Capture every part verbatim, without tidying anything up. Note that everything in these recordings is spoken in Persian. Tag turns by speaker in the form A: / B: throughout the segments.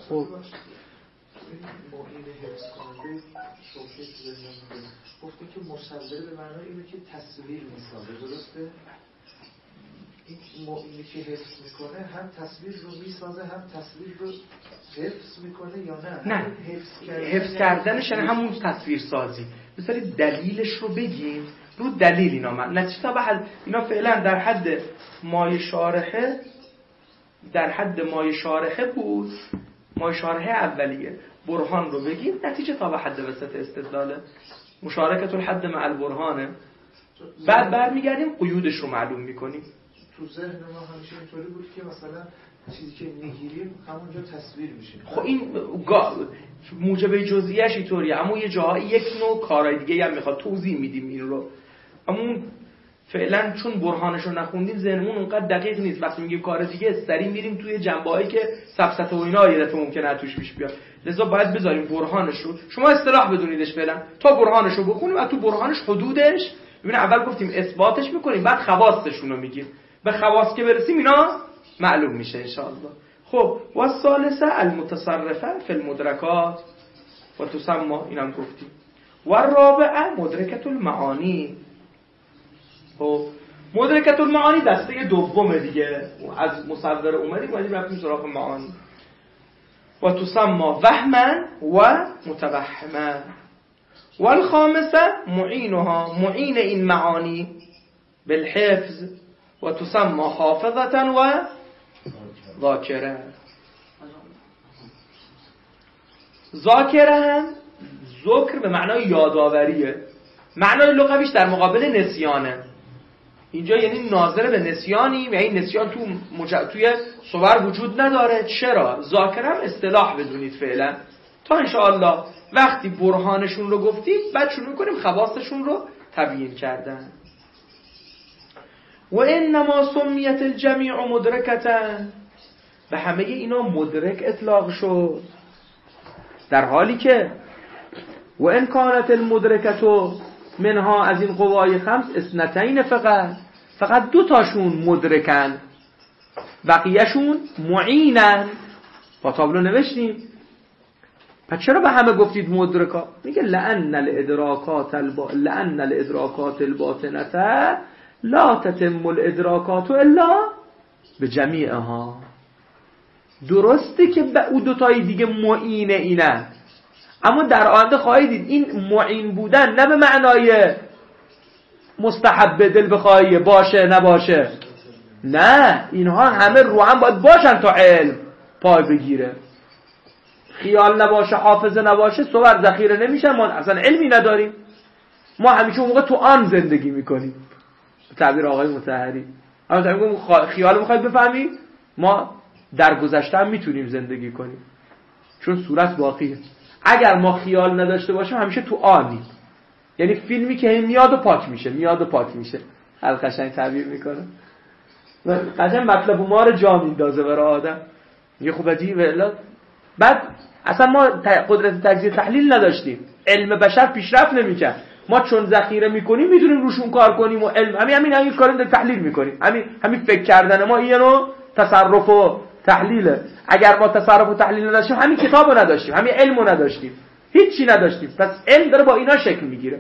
A: خب معین حفظ کننده شوکه که بزنیم گفته که مصور به معنای اینه که تصویر میسازه، درسته؟ این معینی که حفظ میکنه هم تصویر رو میسازه هم تصویر رو حفظ میکنه یا نه؟
B: نه، حفظ, کردن حفظ کردنش یعنی همون تصویر سازی. بذارید دلیلش رو بگیم، رو دلیل اینا من نتیجه تا بعد اینا فعلا در حد مای شارحه در حد مای شارحه بود، مای شارحه اولیه. برهان رو بگیم، نتیجه تا به حد وسط استدلاله، مشارکت الحد مع البرهانه. بعد برمیگردیم قیودش رو معلوم میکنیم.
A: تو ذهن ما همیشه اینطوری بود که مثلا چیزی که میگیریم همونجا تصویر میشه.
B: خب این موجب جزئیش اینطوریه، اما یه جاهایی یک نوع کارهای دیگه هم میخواد توضیح میدیم این رو. اما فعلا چون برهانش رو نخوندیم ذهنمون اونقدر دقیق نیست. وقتی میگیم کار دیگه سری میریم توی جنبه‌هایی که سفسطه و اینا یه دفعه ممکنه توش پیش بیاد. لذا باید بذاریم برهانش رو، شما اصطلاح بدونیدش فعلا تا برهانش رو بخونیم و تو برهانش حدودش ببین. اول گفتیم اثباتش میکنیم، بعد خواستشون رو میگیم. به خواست که برسیم اینا معلوم میشه ان شاء الله. خب و الثالثه المتصرفه فی المدرکات و تسمى، اینم گفتیم. و الرابعه مدرکه المعانی. خب مدرکه المعانی دسته دومه دیگه، از مصور اومدیم اومدیم رفتیم سراغ معانی. و تسمى وهما و متوهما. و الخامسه معینها، معین این معانی بالحفظ و تسمى حافظه و ذاکره. ذاکره هم ذکر به معنای یادآوریه، معنای لغویش در مقابل نسیانه. اینجا یعنی ناظر به نسیانیم، یعنی نسیان تو مج... توی صور وجود نداره. چرا؟ ذاکره هم اصطلاح بدونید فعلا تا انشاءالله وقتی برهانشون رو گفتیم بعد شروع میکنیم خواستشون رو تبیین کردن. و انما سمیت الجمیع مدرکتن، به همه اینا مدرک اطلاق شد، در حالی که و ان کانت المدرکتو منها، از این قوای خمس اثنتین فقط، فقط دو تاشون مدرکن، بقیهشون معینن. با تابلو نوشتیم. پس چرا به همه گفتید مدرکا؟ میگه لأن الادراکات الب... لأن الادراکات الباطنه لا تتم الادراکات الا بجمیعها. درسته که به او دوتای دیگه معین اینه، اما در آینده خواهید دید این معین بودن نه به معنای مستحب دل بخواهی باشه نباشه، نه، اینها همه رو هم باید باشن تا علم پای بگیره. خیال نباشه، حافظه نباشه، صور ذخیره نمیشن، ما اصلا علمی نداریم. ما همیشه اون موقع تو آن زندگی میکنیم، تعبیر آقای مطهری. اما خیال میخواید بفهمی، ما در گذشته هم میتونیم زندگی کنیم چون صورت باقیه. اگر ما خیال نداشته باشیم همیشه تو آنیم، یعنی فیلمی که میاد و پاک میشه میاد و پاک میشه. هر قشنگ تعبیر میکنه و قشنگ مطلب ما رو جا میندازه برای آدم. یه خوبتی ولی بعد اصلا ما قدرت تجزیه تحلیل نداشتیم، علم بشر پیشرفت نمیکرد. ما چون ذخیره میکنیم میتونیم روشون کار کنیم و علم همین همین همین کارو تحلیل میکنیم. همین همین فکر کردن ما اینو تصرف و تحلیله. اگر ما تصرف و تحلیل نداشتیم همین کتابو نداشتیم، همین علمو نداشتیم، هیچی نداشتیم. پس علم داره با اینا شکل میگیره.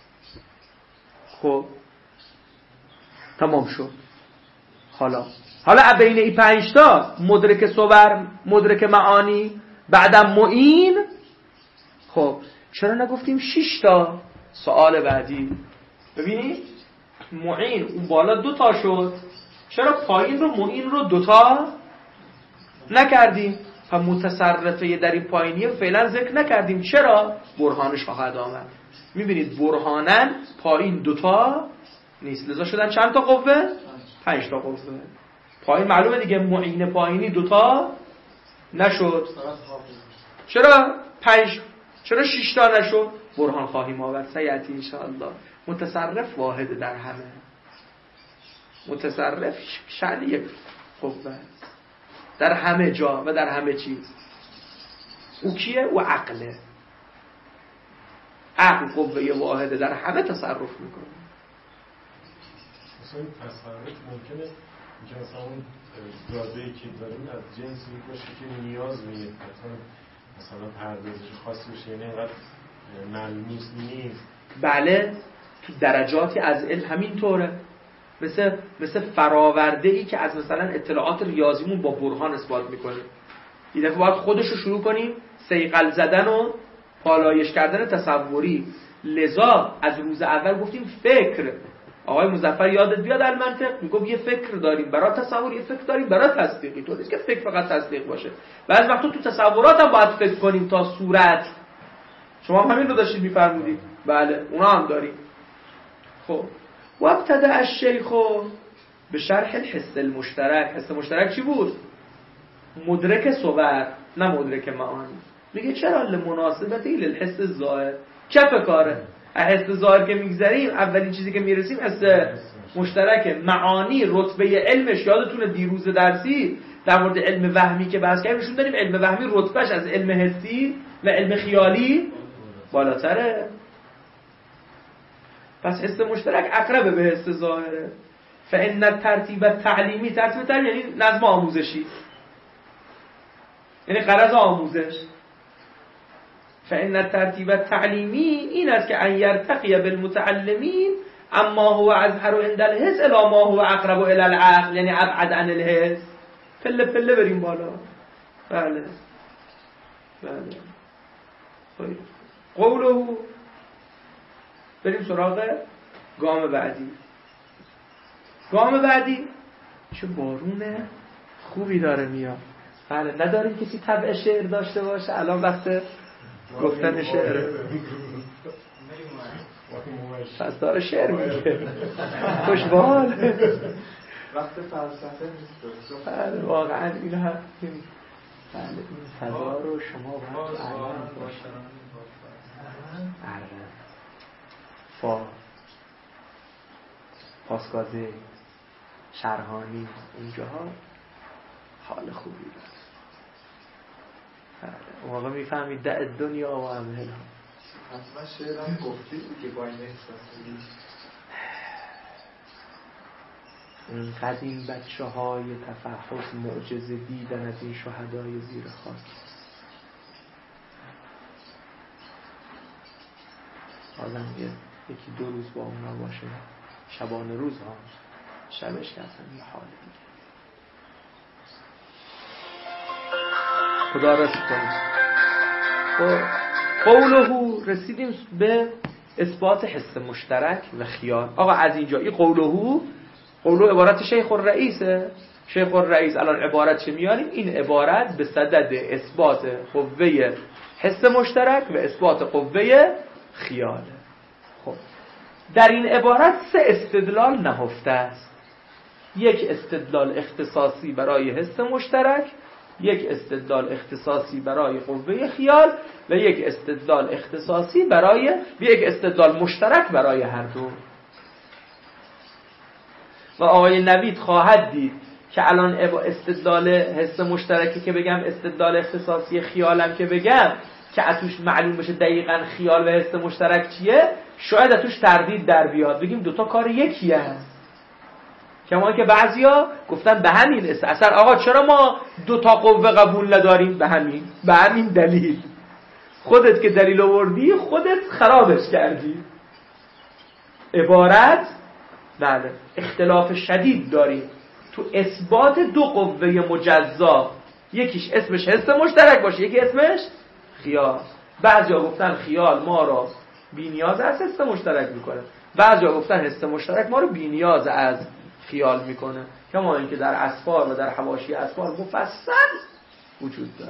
B: خب تمام شد. حالا حالا بین این پنج تا مدرک صور، مدرک معانی، بعدم معین، خب چرا نگفتیم شش تا؟ سوال بعدی ببینید، معین اون بالا دو تا شد، چرا پایین رو معین رو دو تا نکردیم؟ و متصرفه در این پایینی فعلا ذکر نکردیم. چرا؟ برهانش خواهد آمد. میبینید برهانن پایین دوتا نیست، لذا شدن چند تا قوه؟ پنج تا قوه. پایین معلومه دیگه، معین پایینی دوتا نشد. چرا پنج؟ چرا شش تا نشد؟ برهان خواهیم آورد سیاتی ان شاء الله. متصرف واحد در همه، متصرف شأن یک قوه در همه جا و در همه چیز. او کیه؟ او عقله. عقل قوه واحده در همه تصرف میکنه.
C: مثلا تصرف ممکنه که مثلا اون داده‌ای که داریم از جنسی باشه که نیاز به یک مثلا پردازش خاصی باشه، یعنی اینقدر ملموس نیست.
B: بله، تو درجاتی از علم همینطوره. مثل مثل فراورده ای که از مثلا اطلاعات ریاضیمون با برهان اثبات میکنه. این دفعه باید خودش رو شروع کنیم صیقل زدن و پالایش کردن تصوری. لذا از روز اول گفتیم فکر. آقای مظفر یادت بیاد المنطق میگم یه فکر داریم برای تصور، یه فکر داریم برای تصدیقی. تو نیست که فکر فقط تصدیق باشه. بعضی وقتا تو تصورات هم باید فکر کنیم تا صورت. شما هم همین رو داشتید میفرمودید. بله اونا هم داریم. خب و ابتدأ الشیخ به شرح الحس المشترک. حس مشترک چی بود؟ مدرک صور، نه مدرک معانی. میگه چرا لمناسبتی للحس الظاهر. کف کاره. حس ظاهر که میگذریم اولین چیزی که میرسیم حس مشترک. معانی رتبه علمش، یادتونه دیروز درسی در مورد علم وهمی که بحث کردیم نشون دادیم علم وهمی رتبهش از علم حسی و علم خیالی بالاتره. پس حس مشترک اقرب به حس ظاهره. فإن الترتیب تعلیمی، ترتیب تعلیمی یعنی نظم آموزشی، یعنی غرض آموزش. فإن الترتیب تعلیمی این است که ان یرتقی بالمتعلمین اما هو اظهر عند الحس الی ما هو اقرب الی العقل، یعنی ابعد عن الحس. پله پله بریم بالا. بله بله. خیلی قوله. بریم سراغ گام بعدی. گام بعدی چه بارون خوبی داره میاد. بله نداریم کسی طبع شعر داشته باشه الان وقت گفتن شعر. پس داره شعر میگه. خوشبال.
A: وقت فلسفه نیست.
B: بله واقعا این هم بله این فضا رو شما باید علم باشه. بله فا پاسکازه شرحانی اینجاها حال خوبی داره. اون موقع میفهمید دع دنیا و امهلها.
A: حتما شعرم گفتی که با این احساسی
B: اینقدر این بچه های تفحص معجزه دیدن از این شهدای زیر خاک. آدم یه یکی دو روز با اونا باشه، شبانه روز ها، شبش که اصلا یه حال دیگه. خدا رسید کنید. قوله رسیدیم به اثبات حس مشترک و خیال. آقا از اینجا این قوله قوله عبارت شیخ الرئیسه. شیخ الرئیس الان عبارت چه میاریم؟ این عبارت به صدد اثبات قوه حس مشترک و اثبات قوه خیاله. خب در این عبارت سه استدلال نهفته است. یک استدلال اختصاصی برای حس مشترک، یک استدلال اختصاصی برای قوه خیال و یک استدلال اختصاصی برای یک استدلال مشترک برای هر دو. و آقای نوید خواهد دید که الان استدلال حس مشترکی که بگم، استدلال اختصاصی خیالم که بگم، که اتوش معلوم بشه دقیقاً خیال و حس مشترک چیه، شاید اتوش تردید در بیاد، بگیم دوتا کار یکی هست. کما که بعضیا گفتن به همین است اصلا آقا چرا ما دوتا قوه قبول نداریم؟ به همین به همین دلیل. خودت که دلیل آوردی خودت خرابش کردی. عبارت بله اختلاف شدید داریم تو اثبات دو قوه مجزا، یکیش اسمش حس مشترک باشه، یکی اسمش خیال. بعضیا گفتن خیال ما رو بی‌نیاز از حس مشترک میکنه، بعضیا گفتن حس مشترک ما رو بی‌نیاز از خیال میکنه. کما اینکه در اسفار و در حواشی اسفار مفصل وجود داره.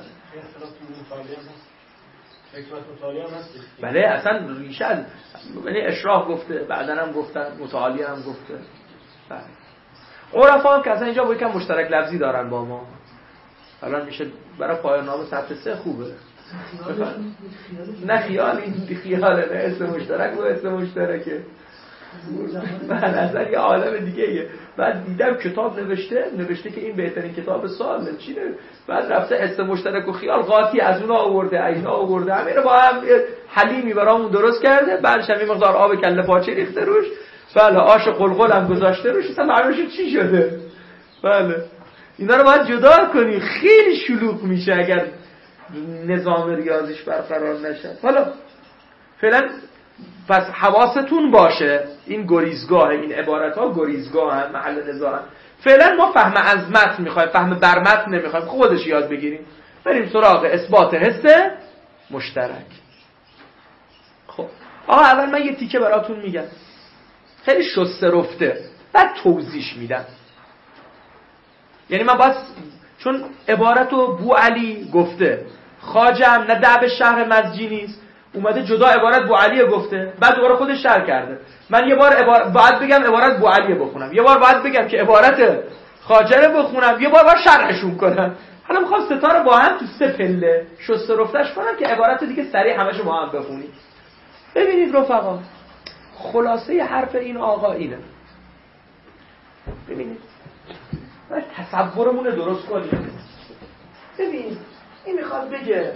B: بله اصلا ریشه از یعنی اشراح گفته، بعدن هم گفتن متعالیه هم گفته. بله عرفا هم که اصلا اینجا با یکم مشترک لفظی دارن با ما. الان میشه برای پایان نامه سطح سه خوبه. نه خیال این خیاله، نه اسم مشترک و اسم مشترکه. من اصلا یه عالم دیگه ایه. بعد دیدم کتاب نوشته نوشته که این بهترین کتاب سال چینه. بعد رفته حس مشترک و خیال قاطی از اون آورده، اینا آورده، همین رو با هم حلیمی برامون درست کرده. بعدش هم یه مقدار آب کله پاچه ریخته روش، بله آش قلقل هم گذاشته روش، اصلا معلومه چی شده. بله اینا رو باید جدا کنی، خیلی شلوغ میشه اگر نظام ریاضیش برقرار نشه. حالا فعلا پس حواستون باشه این گریزگاه، این عبارت ها گریزگاه هم، محل نزاع هم. فعلا ما فهم از متن میخوایم، فهم بر متن نمیخوایم، خودش یاد بگیریم. بریم سراغ اثبات حس مشترک. خب آقا اول من یه تیکه براتون میگم خیلی شسته رفته، بعد توضیح میدم. یعنی من باید، چون عبارتو بو علی گفته، خواجم نه دعب شهر مزجی نیست، اومده جدا عبارت بو علی گفته، بعد دوباره خودش شرح کرده. من یه بار عبارت باید بگم عبارت بو علی بخونم، یه بار باید بگم که عبارت خواجه رو بخونم، یه بار باید شرحشون کنم. حالا میخوام ستا رو با هم تو سه پله شسته رفتش کنم که عبارت دیگه سریع همشو با هم بخونیم. ببینید رفقا، خلاصه حرف این آقا اینه. ببینید باید تصورمون رو درست کنیم. ببین این میخواد بگه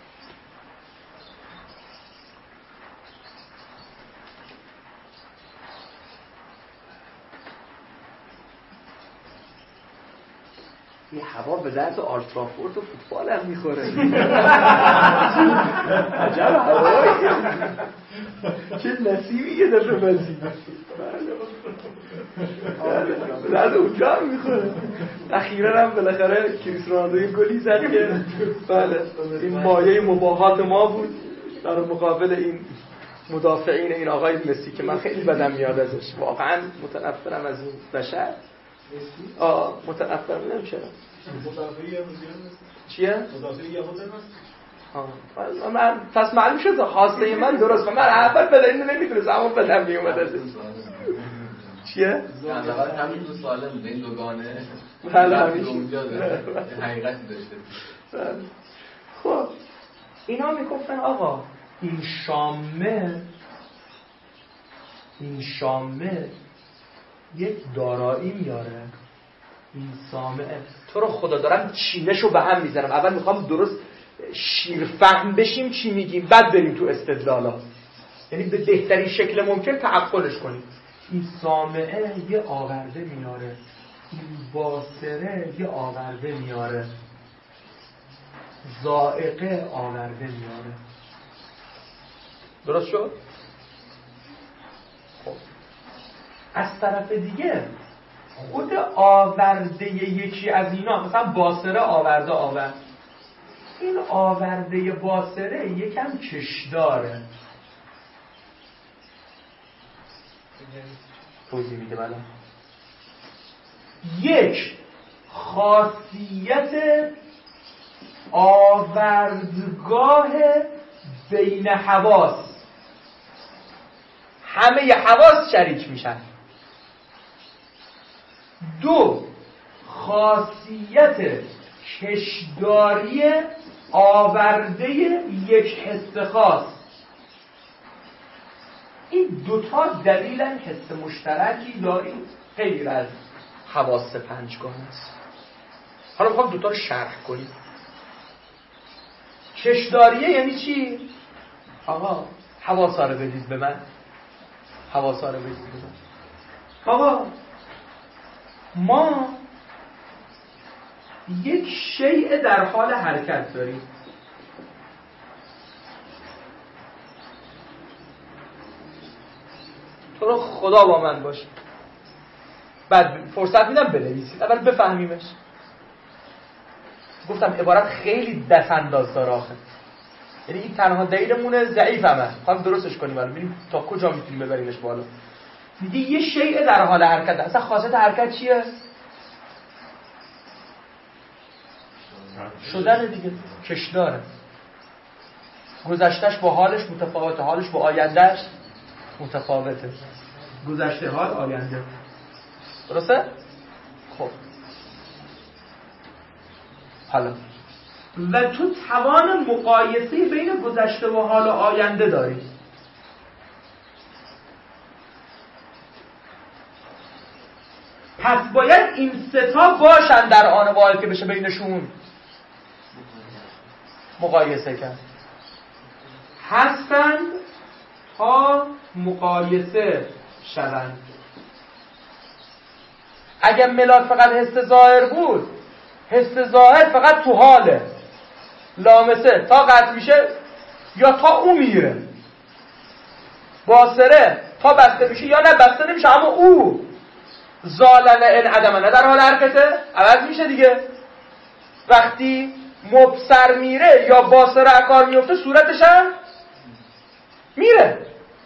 B: این هوا به درد آلترافورد و فوتبال هم میخوره. عجب هوایی، چه نسیمی یه دفعه بزید به درد اونجا هم میخوره. اخیرا هم بالاخره کریس رونالدو یه گلی زد که بله این مایه مباهات ما بود در مقابل این مدافعین این آقای مسی که من خیلی بدم میاد ازش، واقعا متنفرم از این بشر. آه متنفر نمیشه.
D: مدافعی یهودی
B: چیه؟
D: مدافعی یهودی
B: آه من پس معلوم شد خواسته من درست، من اول بدن اینو نمیدونستم اما بدم میومد ازش. چیه؟
E: اول همین دو ساله بوده این دوگانه.
B: بله همیشه
E: اونجا حقیقتی داشته.
B: خب اینا میگفتن آقا این شامه این شامه یک دارایی میاره، این سامعه. تو رو خدا دارم چینشو به هم میزنم، اول میخوام درست شیرفهم بشیم چی میگیم، بعد بریم تو استدلالا. یعنی به بهترین شکل ممکن تعقلش کنیم. این سامعه یه آورده میاره، این باصره یه آورده میاره، ذائقه آورده میاره. درست شد؟ خب از طرف دیگه خود آورده یکی از اینا، مثلا باصره آورده آورد، این آورده باصره یکم کشداره. توضیح میده بله. یک خاصیت آوردگاه بین حواس، همه حواس شریک میشن. دو خاصیت کشداری آورده یک حس خاص. این دوتا دلیلن حس مشترکی داریم غیر از حواس پنجگانه است. حالا میخوام دوتا رو شرح کنیم. کشداریه یعنی چی؟ آقا حواسا رو بدید به من، حواسا رو بدید به من. آقا ما یک شیء در حال حرکت داریم. تو رو خدا با من باش، بعد فرصت میدم بنویسید، اول بفهمیمش. گفتم عبارت خیلی دست انداز داره آخه، یعنی این تنها دلیلمونه ضعیفمه، خواهم درستش کنیم الان ببینیم تا کجا میتونیم ببریمش بالا. میگه یه شیء در حال حرکت. اصلا خاصیت حرکت چیه؟ شدن دیگه، کشداره. گذشتهش با حالش متفاوته، حالش با آیندهش متفاوته. گذشته حال آینده. درسته؟ خب حالا و تو توان مقایسه بین گذشته و حال و آینده داری. پس باید این ستا باشن در آن واحد که بشه بینشون مقایسه کرد. هستند تا مقایسه شوند. اگه ملاک فقط حس ظاهر بود، حس ظاهر فقط تو حاله، لامسه تا قطع میشه یا تا او میره، باصره تا بسته میشه یا نه بسته نمیشه، اما او زالن ان عدمنه در حال حرکته عوض میشه دیگه. وقتی مبصر میره یا باصره کار میفته صورتش هم میره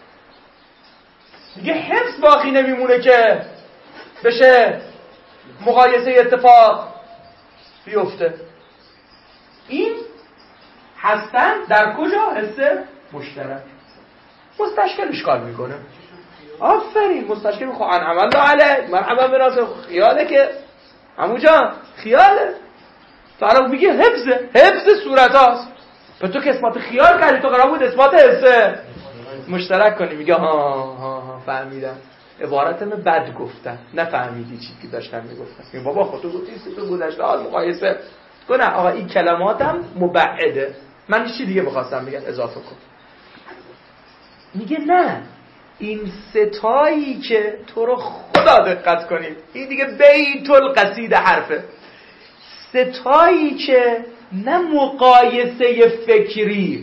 B: دیگه. حفظ باقی نمیمونه که بشه مقایسه اتفاق بیفته. این هستن در کجا؟ حس مشترک. مستشکل اشکال میکنه. آفرین مستشکل میخواه انعم الله علیه مرحبا براسه خیاله که عمو جان خیاله. تو الان میگه حفظه، حفظ صورت هاست. به تو که اثبات خیال کردی، تو قرار بود اثبات حس مشترک کنی. میگه ها ها ها فهمیدم، عبارتم بد گفتم، نفهمیدی چی که داشتم میگفتم. میگه بابا خود تو گفتی تو گذشته حال مقایسه کنه. آقا این کلماتم مبعده، من چی دیگه بخواستم بگم اضافه کن. میگه نه، این ستایی که تو رو خدا دقت کنید، این دیگه بیت القصید حرفه، ستایی که نه مقایسه فکری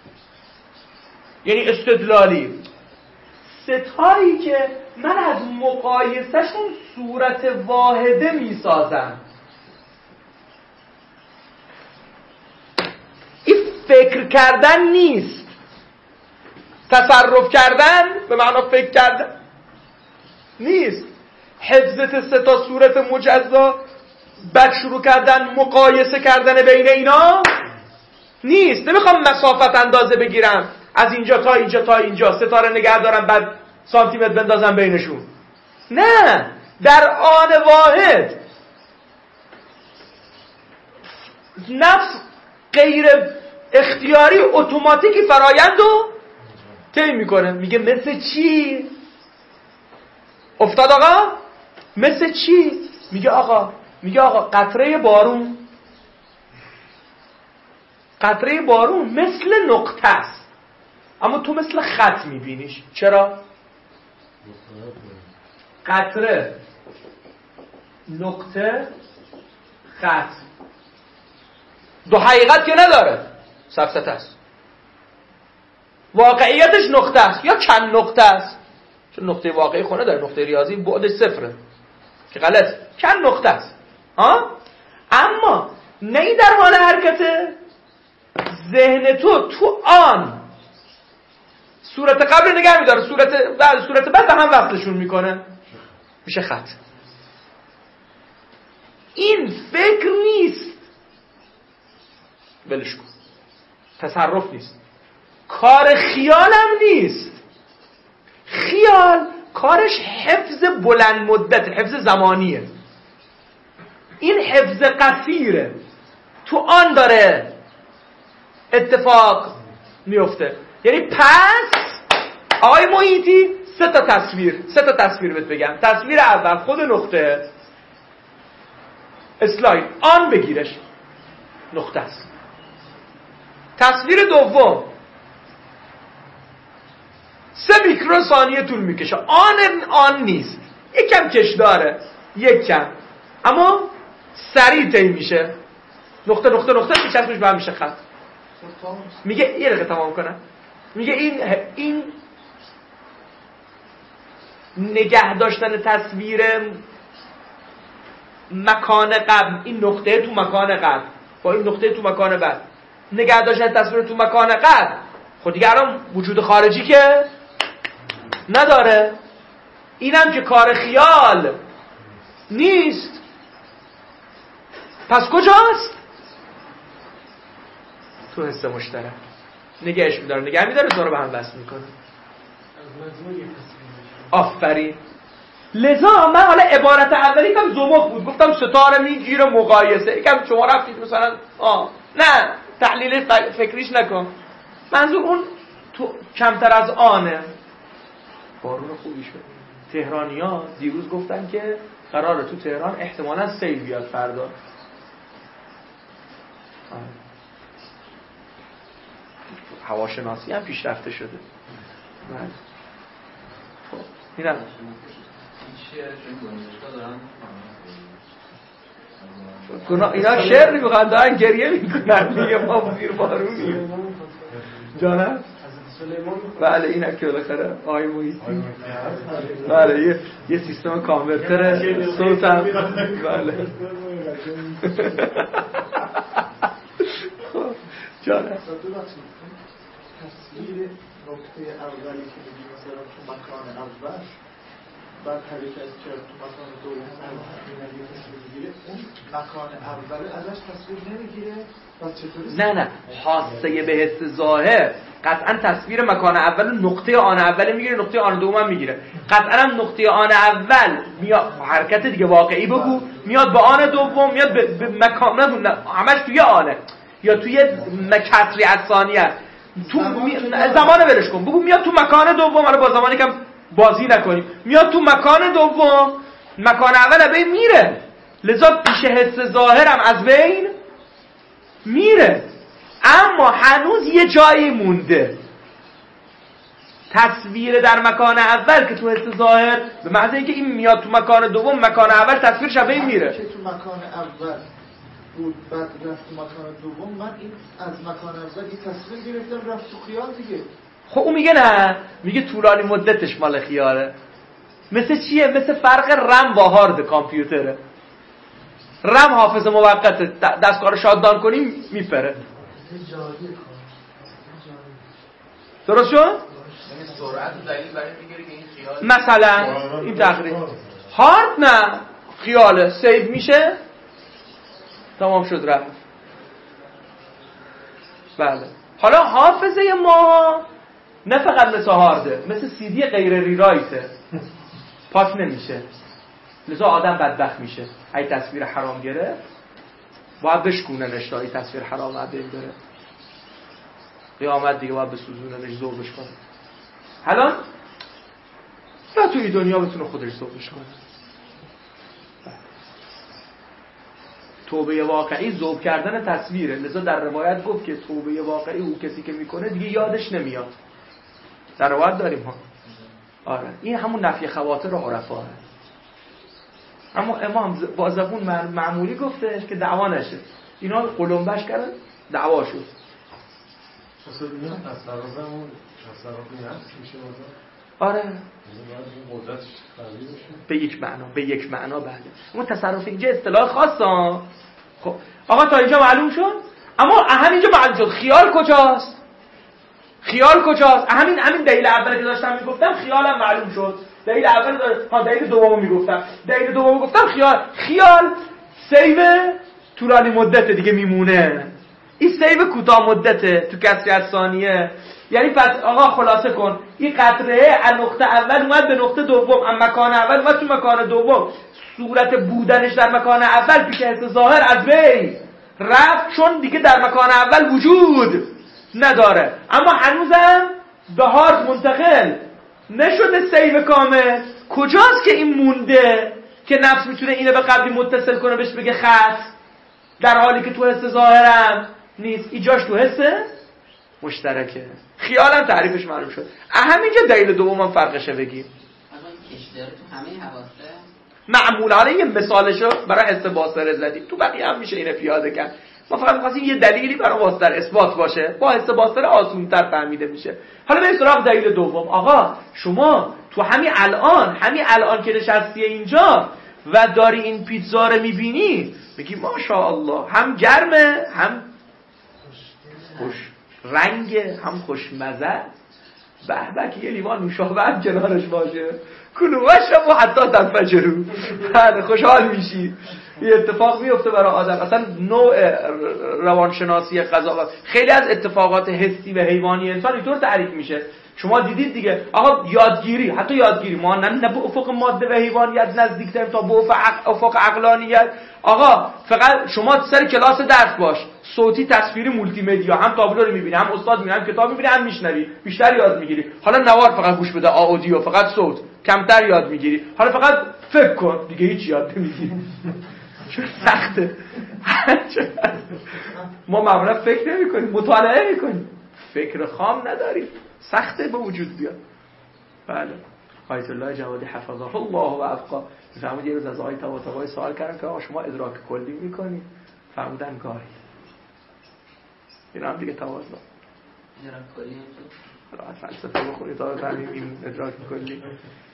B: یعنی استدلالی، ستایی که من از مقایسهشون صورت واحده میسازم. این فکر کردن نیست، تصرف کردن به معنا فکر کردن نیست. حفظت سه تا صورت مجزا بعد شروع کردن مقایسه کردن بین اینا نیست. نمیخوام مسافت اندازه بگیرم از اینجا تا اینجا تا اینجا، ستاره نگه دارم بعد سانتی متر بندازم بینشون. نه، در آن واحد نفس غیر اختیاری اتوماتیکی فرایندو طی میکنه. میگه مثل چی؟ افتاد آقا؟ مثل چی؟ میگه آقا میگه آقا قطره بارون، قطره بارون مثل نقطه است، اما تو مثل خط میبینیش. چرا؟ قطره، نقطه، خط دو حقیقت که نداره، سفسطه است. واقعیتش نقطه است یا چند نقطه است، چون نقطه واقعی خونه داره، نقطه ریاضی بعدش صفره که غلط، چند نقطه است ها. اما نه در حال حرکته، ذهن تو تو آن صورت قبل نگه میداره، صورت بعد صورت بعد به هم وصلشون میکنه، میشه خط. این فکر نیست، ولش کن، تصرف نیست، کار خیالم نیست. خیال کارش حفظ بلند مدت، حفظ زمانیه. این حفظ قصیره، تو آن داره اتفاق میفته. یعنی پس آقای محیطی سه تا تصویر سه تا تصویر بهت بگم. تصویر اول خود نقطه، اسلاید آن بگیرش نقطه است. تصویر دوم سه میکرو ثانیه طول میکشه، آن آن نیست، یکم کش داره، یکم، اما سریع طی میشه، نقطه نقطه نقطه میچسبش به هم میشه خط. میگه یه دقیقه تمام کنم. میگه این این نگه داشتن تصویر مکان قبل، این نقطه تو مکان قبل با این نقطه تو مکان بعد، نگه داشتن تصویر تو مکان قبل، خود دیگه الان وجود خارجی که نداره. اینم که کار خیال نیست، پس کجاست؟ تو حس مشترک نگهش میداره، نگه میداره، تو رو به هم وصل میکنه. آفرین. لذا من حالا عبارت اولی یکم زمخ بود، گفتم ستاره میگیره مقایسه، یکم شما رفتید مثلا آه نه تحلیل فکریش نکن، منظور اون تو کمتر از آنه. بارون خوبی شد. تهرانی‌ها دیروز گفتن که قراره تو تهران احتمالاً سیل بیاد فردا. هواشناسی هم پیشرفته شده. خب اینم گناه اینا شعر میخوان دارن گریه میکنن میگه ما زیر بارونیم جانم بله این که بالاخره آی محیطی بله یه یه سیستم کانورتر صوت هم بله خب جانم
A: تصویر نقطه اولی که میگی مثلا تو مکان اول بعد حرکت کرد تو مکان دوم این تصویر میگیره اون مکان اول ازش تصویر نمیگیره و چطوری؟
B: نه نه حاسه به حس ظاهر قطعا تصویر مکان اول نقطه آن اول میگیره نقطه آن دوم هم میگیره قطعا هم نقطه آن اول میاد حرکت دیگه واقعی بگو میاد به آن دوم میاد به, به مکان نه همش توی آنه یا توی کسری از ثانیه تو می... زمان ولش کن بگو میاد تو مکان دوم حالا با زمانی که بازی نکنیم میاد تو مکان دوم مکان اول بین میره لذا پیش حس ظاهرم از بین میره اما هنوز یه جایی مونده تصویر در مکان اول که تو حس ظاهر به معنی اینکه این میاد تو مکان دوم مکان اول تصویرش از بین میره
A: که تو مکان اول بود بعد رفت تو مکان دوم من این از مکان اول این تصویر گرفتم رفت تو خیال دیگه
B: خب اون میگه نه میگه طولانی مدتش مال خیاله مثل چیه؟ مثل فرق رم با هارد کامپیوتره رم حافظه موقته دستگاه شاتدان کنیم میپره درست شد؟
E: سرعت دلیل برای میگیره که این خیال
B: مثلا این تقریب هارد نه خیاله سیو میشه تمام شد رفت بله حالا حافظه ما نه فقط مثل هارده مثل سی دی غیر ریرایته پاک نمیشه لذا آدم بدبخت میشه ای تصویر حرام گرفت باید بشکوننش تا ای تصویر حرام عدل بره قیامت دیگه باید بسوزوننش ذوبش کنه حالا نه توی دنیا بتونه خودش ذوبش کنه توبه واقعی ذوب کردن تصویره لذا در روایت گفت که توبه واقعی او کسی که میکنه دیگه یادش نمیاد در روایت داریم ها آره این همون نفی خواطر عرفا اما امام با زبون معمولی گفته که دعوا نشه اینا قلمبش کردن دعوا شد
C: اصلا این تصرف همون تصرف نفس میشه
B: آره
C: قدرتش قوی بشه
B: به یک معنا به یک معنا بله اون تصرف اینجا اصطلاح خاصه خب آقا تا اینجا معلوم شد اما همینجا معلوم شد خیال کجاست خیال کجاست همین همین دلیل اولی که داشتم میگفتم خیالم معلوم شد دلیل اول داره ها دلیل دومو میگفتم دلیل دومو گفتم خیال خیال سیو طولانی مدت دیگه میمونه این سیو کوتاه مدته تو کسری از ثانیه یعنی پس آقا خلاصه کن این قطره از نقطه اول اومد به نقطه دوم از مکان اول اومد تو مکان دوم صورت بودنش در مکان اول پیش حس ظاهر از بین رفت چون دیگه در مکان اول وجود نداره اما هنوزم به هارد منتقل نشده سیو کامل کجاست که این مونده که نفس میتونه اینو به قبلی متصل کنه بهش بگه خط در حالی که تو حس ظاهرم نیست ایجاش تو حسه مشترکه خیالم تعریفش معلوم شد همینجا دلیل دومم فرقشه بگیم
F: اما این کشداره تو همه حواسه
B: معمولا حالا یه مثالشو برای حس باصره زدیم تو بقیه هم میشه اینو پیاده کرد ما فقط می‌خواستیم یه دلیلی برای واسطه اثبات باشه با حس باصره آسان‌تر فهمیده میشه حالا بریم سراغ دلیل دوم آقا شما تو همین الان همین الان که نشستی اینجا و داری این پیتزا رو میبینی بگی ماشاءالله هم گرمه هم خوش رنگ هم خوشمزه به به که یه لیوان نوشابه کنارش باشه کلو وشرب و حتی تنفجرو خوشحال میشی یه اتفاق میفته برای آدم اصلا نوع روانشناسی قضاوت خیلی از اتفاقات حسی و حیوانی انسان اینطور تعریف میشه شما دیدید دیگه آقا یادگیری حتی یادگیری ما نه, نه به افق ماده و حیوانیت نزدیکتریم تا به افق عقلانیت آقا فقط شما سر کلاس درس باش صوتی تصویری مولتی مدیا هم تابلو رو میبینی هم استاد میبینی هم کتاب میبینی هم میشنوی بیشتر یاد میگیری حالا نوار فقط گوش بده آدیو فقط صوت کمتر یاد میگیری حالا فقط فکر کن دیگه هیچ یاد نمیگیری چون سخته ما معمولا فکر نمیکنیم مطالعه میکنیم فکر خام نداریم سخته به وجود بیاد بله آیت الله جوادی حفظه الله و ابقا فرمود یه روز از آقای طباطبایی سوال کردن که آقا شما ادراک کلی میکنید؟ فرمودن گاهی. این هم دیگه تواضع.
F: ادراک کلی
B: حالا فلسفه بخونید تا بفهمیم این ادراک کلی.